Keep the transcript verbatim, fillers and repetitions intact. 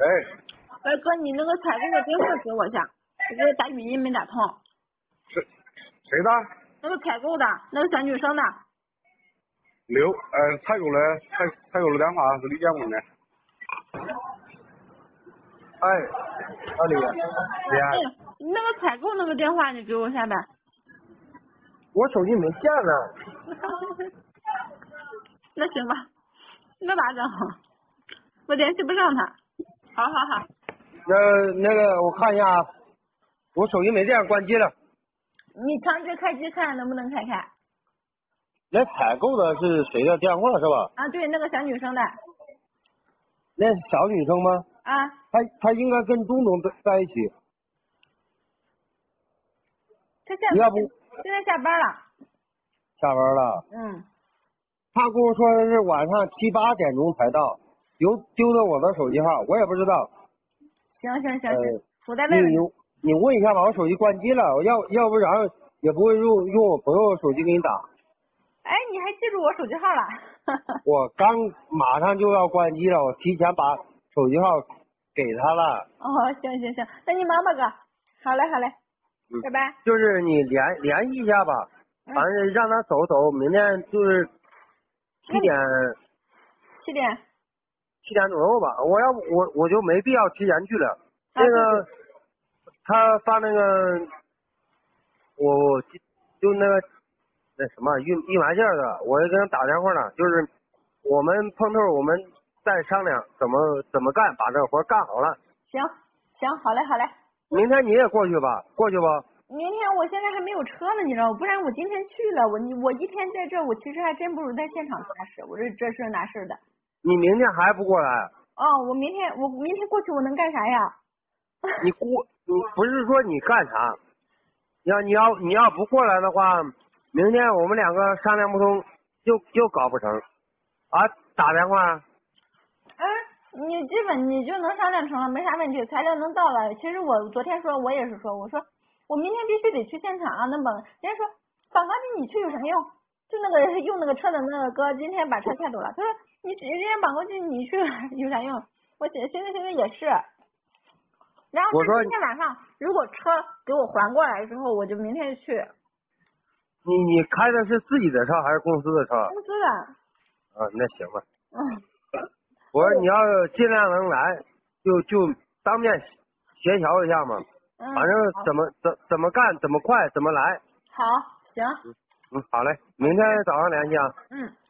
喂。 喂哥，你那个采购的电话给我一下，我给我打语音没打通。 谁谁的？ 那个采购的，那个小女生的。 刘呃采购的采采购的电话是李建文的。哎，老李，李安。 嗯，那个采购那个电话你给我一下呗。 我手机没电了。 那行吧，那咋整？我联系不上他。好好好。 那那个我看一下啊，我手机没电，关机了。 你强制开机看能不能开开？ 那采购的是谁的电话是吧？ 啊，对，那个小女生的。 那是小女生吗？ 啊。 她她应该跟东东在在一起。 她现要不现在下班了。 下班了。 嗯。 他跟我说的是晚上七八点钟才到，丢丢的我的手机号，我也不知道。 行行行行， 呃、 我再问问你你问一下吧，我手机关机了，我要要不然也不会用用我朋友手机给你打。 哎，你还记住我手机号了？ 我刚马上就要关机了，我提前把手机号给他了。 哦，行行行，那你忙吧哥。好嘞好嘞， 嗯、 拜拜。 就是你联联系一下吧， 嗯、 反正让他走走，明天就是七点。 七点。 七点左右吧，我要我我就没必要提前去了。 啊、 那个他发那个我就那个那什么运运完件的，我也给他打电话了，就是我们碰头，我们再商量怎么怎么干，把这活干好了。 行行，好嘞好嘞。 明天你也过去吧，过去吧。 明天我现在还没有车呢，你知道吗？不然我今天去了，我你我一天在这，我其实还真不如在现场踏实。我这这事那事的。 你明天还不过来？ 哦，我明天我明天过去我能干啥呀？ 你过你不是说你干啥？要你要你要不过来的话，明天我们两个商量不通，就就搞不成。啊，打电话。 嗯，你基本你就能商量成了，没啥问题，材料能到了。其实我昨天说，我也是说，我说我明天必须得去现场啊。那么人家说绑高机你去有啥用？就那个用那个车的那个哥今天把车开走了，他说你人家绑高机你去有啥用？我寻思寻思也是。然后他今天晚上如果车给我还过来之后，我就明天就去。 你你开的是自己的车还是公司的车？ 公司的。 啊，那行吧。 嗯。 我说你要尽量能来，就就当面协调一下嘛。 嗯。 反正怎么怎怎么干，怎么快怎么来。 好，行。 嗯嗯，好嘞，明天早上联系啊。 嗯。